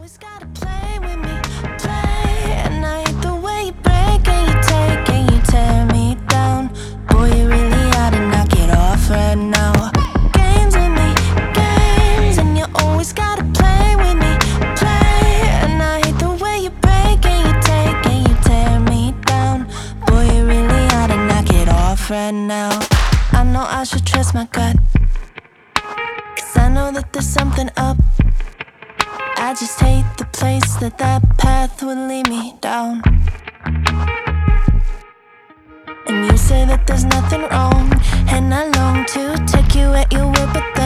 always gotta play with me, play. And I hate the way you break and you take and you tear me down. Boy, you really ought to knock it off right now. Games with me, games. And you always gotta play with me, play. And I hate the way you break and you take and you tear me down. Boy, you really ought to knock it off right now. I know I should trust my gut, 'cause I know that there's something up. I just hate the place that path would lead me down. And you say that there's nothing wrong, and I long to take you at your word, but